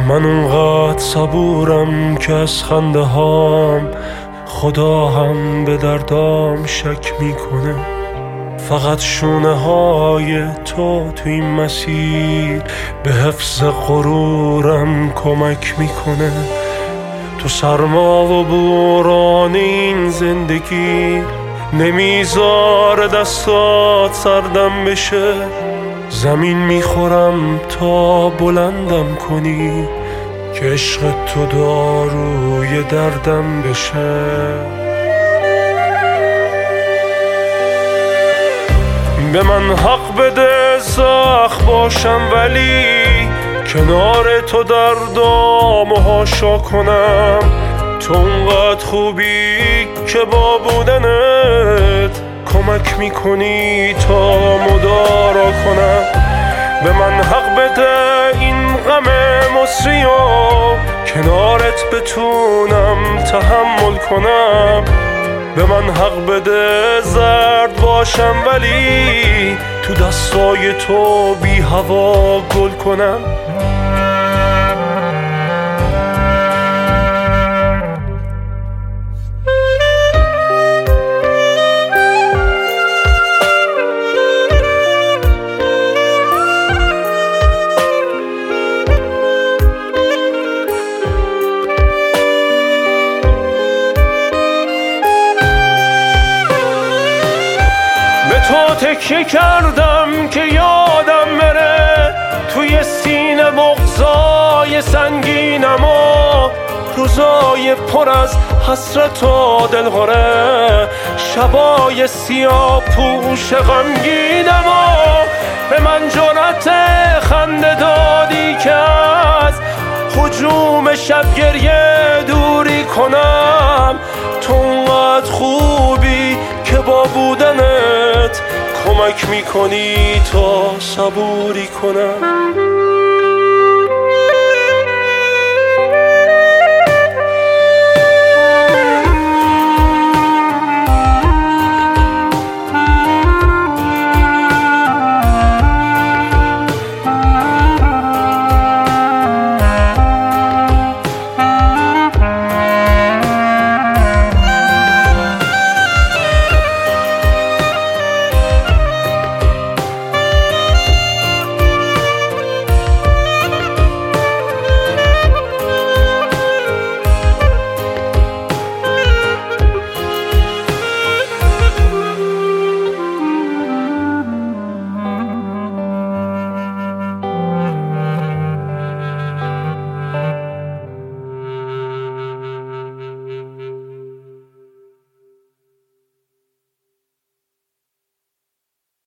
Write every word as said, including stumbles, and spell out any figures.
من اونقدر صبورم که از خنده هام خدا هم به دردام شک میکنه. فقط شونه های تو تو این مسیر به حفظ غرورم کمک میکنه. تو سرما و بوران این زندگی نمیذاره دستات سردم بشه. زمین میخورم تا بلندم کنی که عشق تو داروی دردم بشه. به من حق بده سخت باشم ولی کنار تو دردامو هاشا کنم. تو اونقدر خوبی که با بودنت کمک میکنی تا مدارا کنم. به من حق بده این غم مصریو کنارت بتونم تحمل کنم. به من حق بده زرد باشم ولی تو دستای تو بی هوا گل کنم. تو تکیه کردم که یادم بره توی سینه بغضای سنگینم و روزای پر از حسرت و دلهره، شبای سیاه پوش غمگینم و به من جرأت خنده دادی که از هجوم شب گریه دوری کنم. تو اونقدر خوبی که با بودنت کمک میکنی تا صبوری کنم.